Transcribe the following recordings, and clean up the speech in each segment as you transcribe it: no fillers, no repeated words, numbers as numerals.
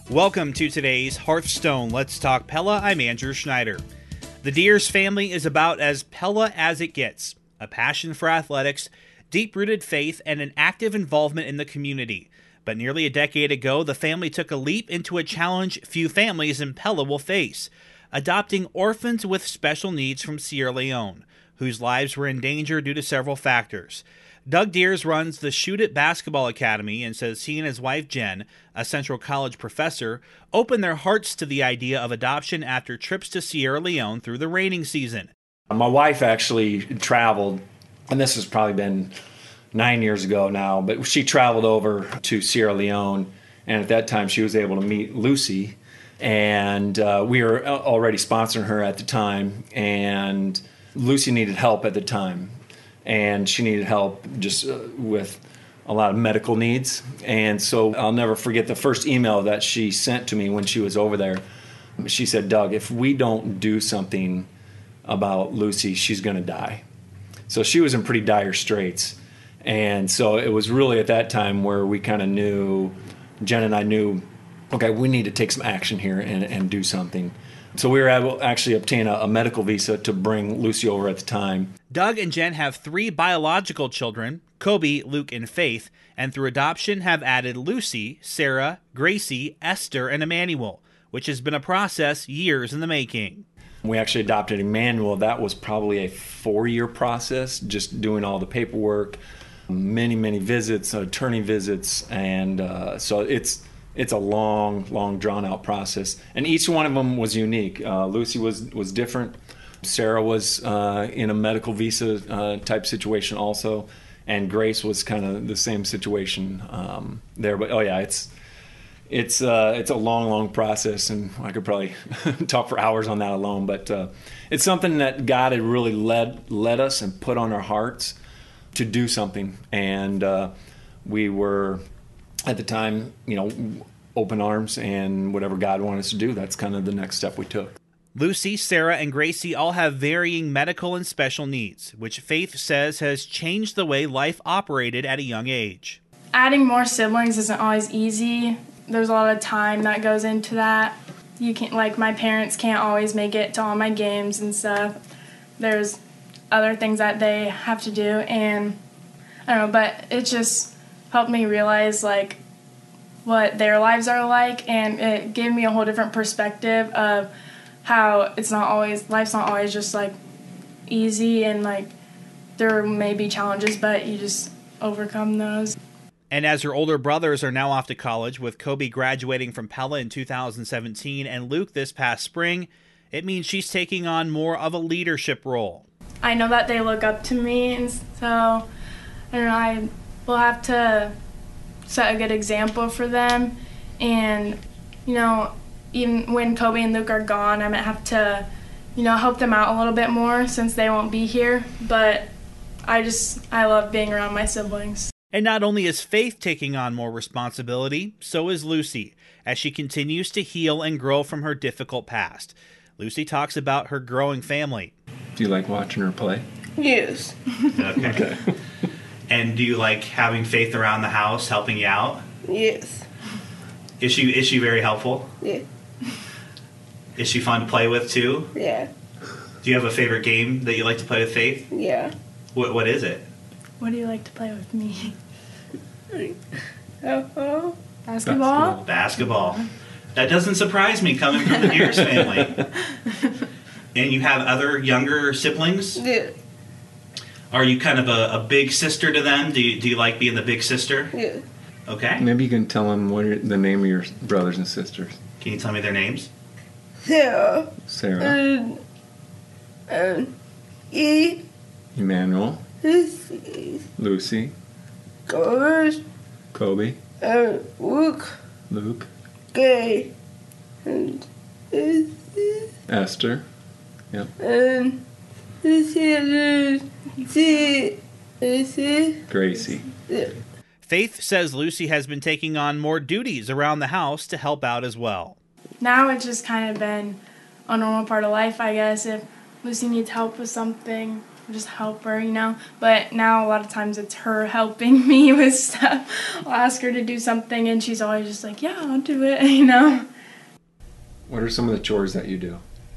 Welcome to today's Hearthstone Let's Talk Pella. I'm Andrew Schneider. The Deers family is about as Pella as it gets. A passion for athletics, deep-rooted faith, and an active involvement in the community. But nearly a decade ago, the family took a leap into a challenge few families in Pella will face, adopting orphans with special needs from Sierra Leone, whose lives were in danger due to several factors. Doug Deers runs the Shoot It Basketball Academy and says he and his wife Jen, a Central College professor, opened their hearts to the idea of adoption after trips to Sierra Leone through the raining season. My wife actually traveled, and this has probably been 9 years ago now, but she traveled over to Sierra Leone, and at that time she was able to meet Lucy, and we were already sponsoring her at the time, and Lucy needed help at the time. And she needed help just with a lot of medical needs. And so I'll never forget the first email that she sent to me when she was over there. She said, "Doug, if we don't do something about Lucy, she's going to die." So she was in pretty dire straits. And so it was really at that time where we kind of knew, Jen and I knew, okay, we need to take some action here and do something. So we were able to actually obtain a medical visa to bring Lucy over at the time. Doug and Jen have 3 biological children, Kobe, Luke, and Faith, and through adoption have added Lucy, Sarah, Gracie, Esther, and Emmanuel, which has been a process years in the making. We actually adopted Emmanuel. That was probably a 4-year process, just doing all the paperwork, many visits, attorney visits, and so it's a long, drawn-out process. And each one of them was unique. Lucy was different. Sarah was in a medical visa type situation also. And Grace was kind of the same situation there. But, oh, yeah, it's a long process. And I could probably talk for hours on that alone. But it's something that God had really led us and put on our hearts to do something. And we were, at the time, open arms, and whatever God wanted us to do, that's kind of the next step we took. Lucy, Sarah, and Gracie all have varying medical and special needs, which Faith says has changed the way life operated at a young age. Adding more siblings isn't always easy. There's a lot of time that goes into that. You can't, my parents can't always make it to all my games and stuff. There's other things that they have to do, and I don't know, but it just helped me realize, what their lives are like, and it gave me a whole different perspective of how life's not always just easy, and there may be challenges, but you just overcome those. And as her older brothers are now off to college, with Kobe graduating from Pella in 2017 and Luke this past spring, it means she's taking on more of a leadership role. I know that they look up to me, and so I will have to set a good example for them. And, even when Kobe and Luke are gone, I might have to, help them out a little bit more since they won't be here. But I love being around my siblings. And not only is Faith taking on more responsibility, so is Lucy, as she continues to heal and grow from her difficult past. Lucy talks about her growing family. Do you like watching her play? Yes. Okay. And do you like having Faith around the house, helping you out? Yes. Is she very helpful? Yeah. Is she fun to play with too? Yeah. Do you have a favorite game that you like to play with Faith? Yeah. What is it? What do you like to play with me? Basketball. Basketball. That doesn't surprise me coming from the Deers family. And you have other younger siblings? Yeah. Are you kind of a big sister to them? Do you like being the big sister? Yeah. Okay. Maybe you can tell them what are the name of your brothers and sisters. Can you tell me their names? Sarah. Sarah. E. Emmanuel. Lucy. Kobe. Luke. Gay. And Esther. Yep. Gracie. Faith says Lucy has been taking on more duties around the house to help out as well. Now it's just kind of been a normal part of life, I guess. If Lucy needs help with something, just help her, But now a lot of times it's her helping me with stuff. I'll ask her to do something and she's always just like, yeah, I'll do it, What are some of the chores that you do?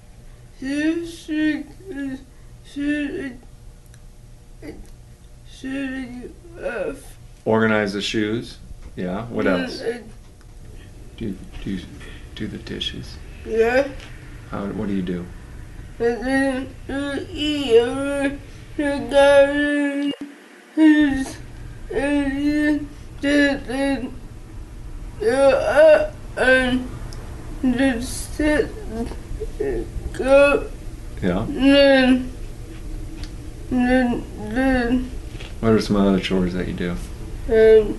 Organize the shoes. Yeah. What else? Do you do the dishes? Yeah. What do you do? And then eat the garden. And just sit, go, Yeah. then, What are some other chores that you do? um,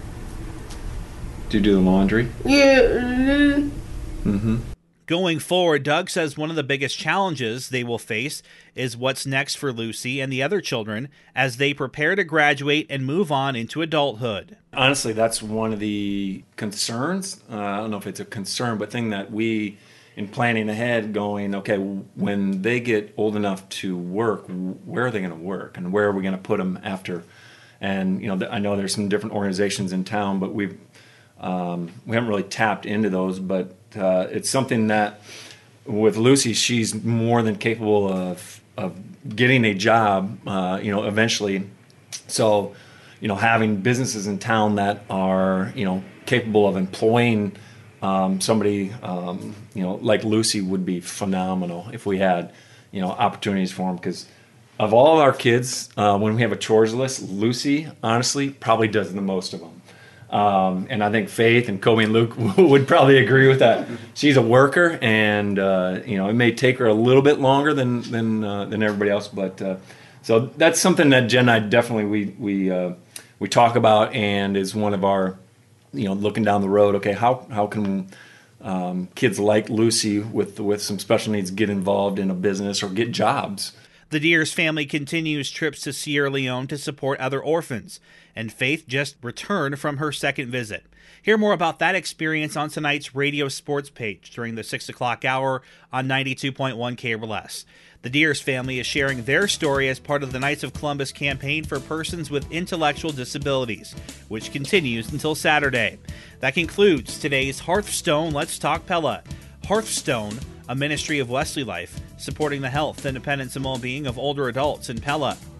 Do you do the laundry? yeah, Mm-hmm. Going forward, Doug says one of the biggest challenges they will face is what's next for Lucy and the other children as they prepare to graduate and move on into adulthood. Honestly, that's one of the concerns. I don't know if it's a concern, but thing that we, in planning ahead, going, okay, when they get old enough to work, where are they going to work, and where are we going to put them after? And I know there's some different organizations in town, but we haven't really tapped into those. But it's something that with Lucy, she's more than capable of getting a job. Eventually. So, having businesses in town that are, capable of employing somebody, like Lucy would be phenomenal if we had, opportunities for them. Because of all our kids, when we have a chores list, Lucy, honestly, probably does the most of them. And I think Faith and Kobe and Luke would probably agree with that. She's a worker, and it may take her a little bit longer than everybody else, but so that's something that Jen and I definitely we talk about, and is one of our looking down the road. Okay, how can kids like Lucy with some special needs get involved in a business or get jobs? The Deers family continues trips to Sierra Leone to support other orphans, and Faith just returned from her second visit. Hear more about that experience on tonight's radio sports page during the 6 o'clock hour on 92.1 KRLS. The Deers family is sharing their story as part of the Knights of Columbus campaign for persons with intellectual disabilities, which continues until Saturday. That concludes today's Hearthstone Let's Talk Pella. Hearthstone, a ministry of Wesley Life, supporting the health, independence, and well-being of older adults in Pella.